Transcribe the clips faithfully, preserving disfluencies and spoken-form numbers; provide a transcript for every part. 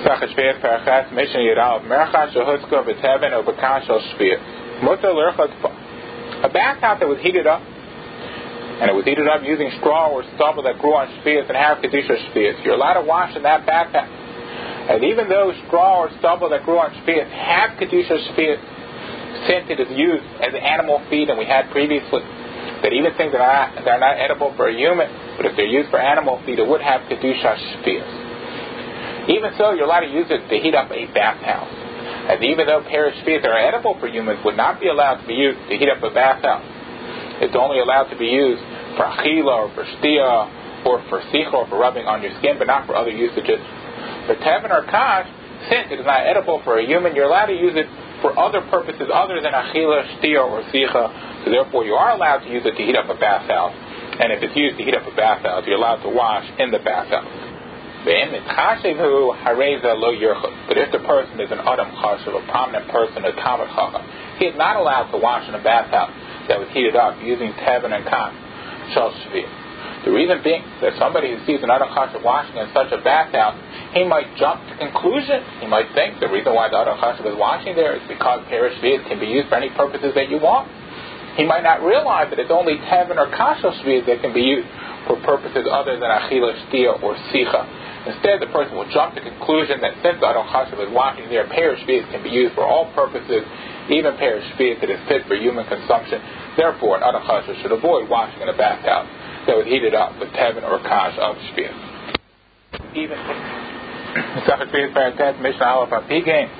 Sachashviat Parachat Mishnah Yidal Merchas Shehutzka V'Tevin Ubakash Shel Shviat Mutter L'Irchat. A bathhouse that was heated up, and it was heated up using straw or stubble that grew on Shviat and have Kedusha Shviat. You're allowed to wash in that bathhouse. And even though straw or stubble that grew on Shviat have Kedusha Shviat, since it is used as animal feed, and we had previously that even things that are not, that are not edible for a human, but if they're used for animal feed, it would have Kedusha Shviat. Even so, you're allowed to use it to heat up a bathhouse. And even though pear shviat that are edible for humans would not be allowed to be used to heat up a bathhouse, it's only allowed to be used for achila or for stia or for sicha or for rubbing on your skin, but not for other usages. For tevin or kash, since it is not edible for a human, you're allowed to use it for other purposes other than achila, stia, or sicha. So therefore, you are allowed to use it to heat up a bathhouse. And if it's used to heat up a bathhouse, you're allowed to wash in the bathhouse. But if the person is an Adam Chashav, a prominent person, a Talmud Chacham, he is not allowed to wash in a bathhouse that was heated up using Tevin and Kash Shel Shviat. The reason being that somebody who sees an Adam Chashav washing in such a bathhouse, he might jump to conclusion. He might think the reason why the Adam Chashav is washing there is because Pear Shviat can be used for any purposes that you want. He might not realize that it's only Tevin or Kash Shel Shviat that can be used for purposes other than Achila, Stia, or Sicha. Instead, the person will jump to the conclusion that since Adam Chashav is washing there, pear shviat can be used for all purposes, even pear shviat that is fit for human consumption. Therefore, an Adam Chashav should avoid washing in a bathhouse that was heated up with tevin or kash of shviat. Even pigame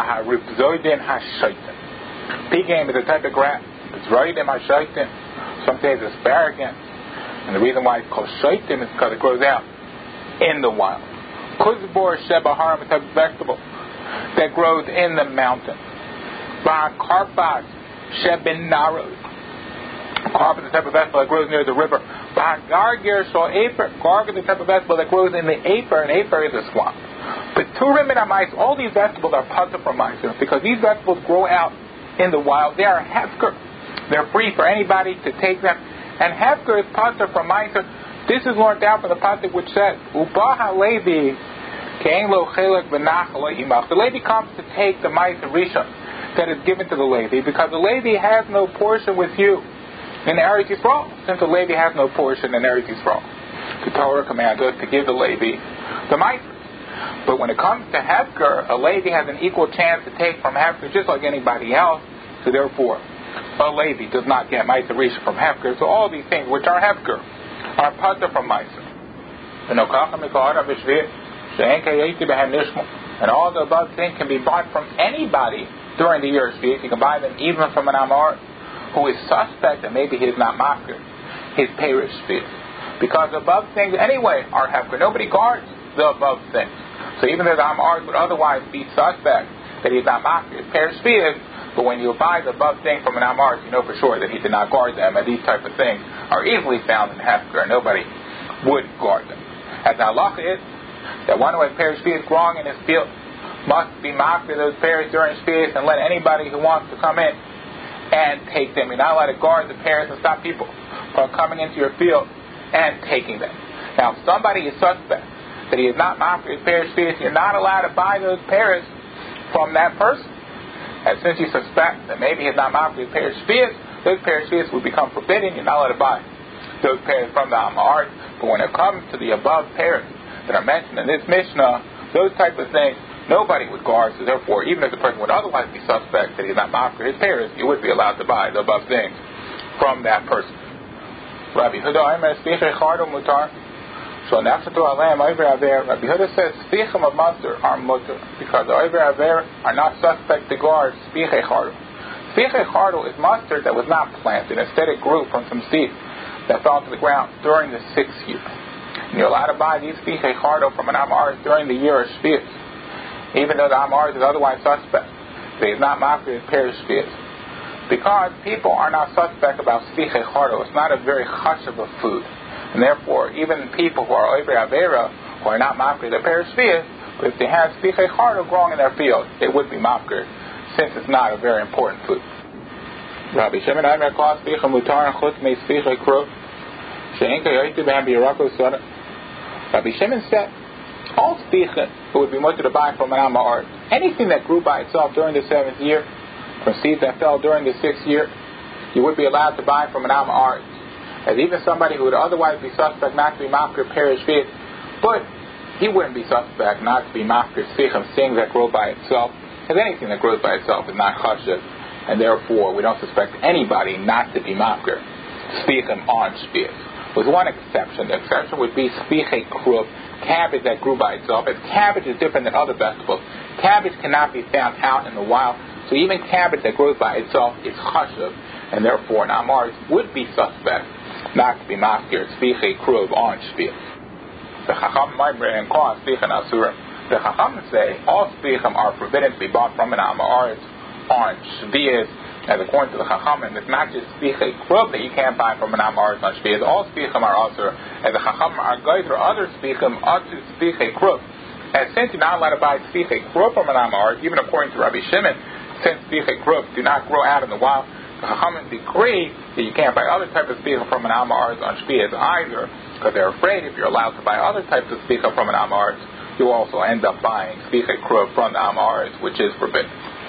Pigame is a type of grass. It's roidim hashaitim. Some say it's asparagus. And the reason why it's called shaitim is because it grows out in the wild. Kuzbor shebaharim is a type of vegetable that grows in the mountain. Karpas shebinaros. Karpas is a type of vegetable that grows near the river. Gargir shal aper. Garg is a type of vegetable that grows in the aper, and aper is a swamp. Peturim and amais. All these vegetables are patur from ma'aser because these vegetables grow out in the wild. They are hefker. They're free for anybody to take them. And hefker is patur from ma'aser. This is learned out from the pasuk which says, "Ubaha Levi kein lo chelek v'nachal imach." The Levi comes to take the ma'aser rishon that is given to the Levi because the Levi has no portion with you in Eretz Yisrael. Since the Levi has no portion in Eretz Yisrael, the Torah commands us to give the Levi the ma'aser. But when it comes to hefker, a Levi has an equal chance to take from hefker just like anybody else. So therefore, a Levi does not get ma'aser rishon from hefker. So all these things which are hefker are patur from ma'aser. And all the above things can be bought from anybody during the year of Shviat. You can buy them even from an Amar who is suspect that maybe he is not mafkir his perish Shviat. Because the above things anyway are hefker. Nobody guards the above things. So even though the Amar would otherwise be suspect that he is not mafkir his perish Shviat, but when you buy the above thing from an Amar, you know for sure that he did not guard them, and these type of things are easily found in hefker, and nobody would guard them. As the halacha is, that one who has pear shviat growing in his field must be mafkir those pears during shviat and let anybody who wants to come in and take them. You're not allowed to guard the pears and stop people from coming into your field and taking them. Now, if somebody is suspect that he is not mafkir his pear shviat, you're not allowed to buy those pears from that person. And since you suspect that maybe he's not mafkir his pear shviat, those pear shviats would become forbidden. You're not allowed to buy those pears from the Amar. But when it comes to the above pears that are mentioned in this Mishnah, those type of things, nobody would guard. So therefore, even if the person would otherwise be suspect that he's not mafkir his pears, you would be allowed to buy the above things from that person. Rabbi Huda Omer Spichei Chardo Mutar. So Nafshatu Aleim Oiver Aver. Rabbi Huda says Spichim of Master are mutar because the Oiver Aver are not suspect to guard Spichei Chardo. Spichei Chardo is mustard that was not planted. Instead, it grew from some seed that fell to the ground during the sixth year. And you're allowed to buy these Spichei Chardo from an Amar during the year of Shviat, even though the Amar is otherwise suspect. They is not mafkir his pear Shviat. Because people are not suspect about Spichei Chardo. It's not a very hush of a food. And therefore, even people who are Oiver Avera, who are not mafkir their pear Shviat, but if they have Spichei Chardo growing in their field, they would be mafkir, since it's not a very important food. Rabbi Shimon Aimer Klas Spicha Mutar and Chutz Mei Spicha Kruv She'en Kayoytu Behem B'Yirako Soda. Rabbi Shimon said All spichim it would be mutter to buy from an amar. Anything that grew by itself during the seventh year, from seed that fell during the sixth year, you would be allowed to buy from an amar. As even somebody who would otherwise be suspect not to be mafkir perish fit, but he wouldn't be suspect not to be mafkir spichim, things that grow by itself, because anything that grows by itself is not chashiv, and therefore we don't suspect anybody not to be mafkir spichim on shpich. With one exception. The exception would be spiche kruv, cabbage that grew by itself. As cabbage is different than other vegetables. Cabbage cannot be found out in the wild, so even cabbage that grows by itself is chashiv, and therefore an amar would be suspect not to be mafkir spiche kruv on shpich. The chacham might bring call spichim asurim. The chacham say all spichim are forbidden to be bought from an amar on shvius. As according to the Chachamim, it's not just spiche kruv that you can't buy from an amar on shvius. All spichim are also, as the Chachamim are guys or other spichim atu spiche kruv. And since you're not allowed to buy spiche kruv from an amar, even according to Rabbi Shimon, since spiche kruv do not grow out in the wild, the Chachamim decree that you can't buy other types of spichim from an amar on shvius either, because they're afraid if you're allowed to buy other types of spichim from an amar, you also end up buying spiche kruv from the amar, which is forbidden.